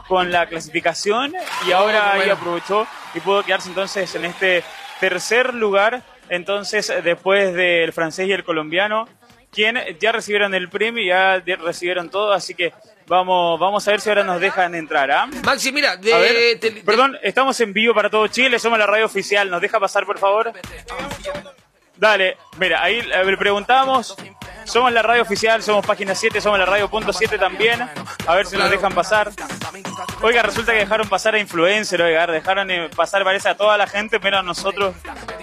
con la clasificación y ahora ahí aprovechó y pudo quedarse entonces en este tercer lugar, entonces después del francés y el colombiano, quien ya recibieron el premio, ya recibieron todo, así que vamos a ver si ahora nos dejan entrar, ¿ah? Maxi, mira, perdón, estamos en vivo para todo Chile, somos la radio oficial, ¿nos deja pasar, por favor? Dale, mira, ahí le preguntamos, somos la radio oficial, somos página 7, somos la radio.7 también, a ver si nos dejan pasar. Oiga, resulta que dejaron pasar a influencer, oiga, dejaron pasar, parece, a toda la gente, pero a nosotros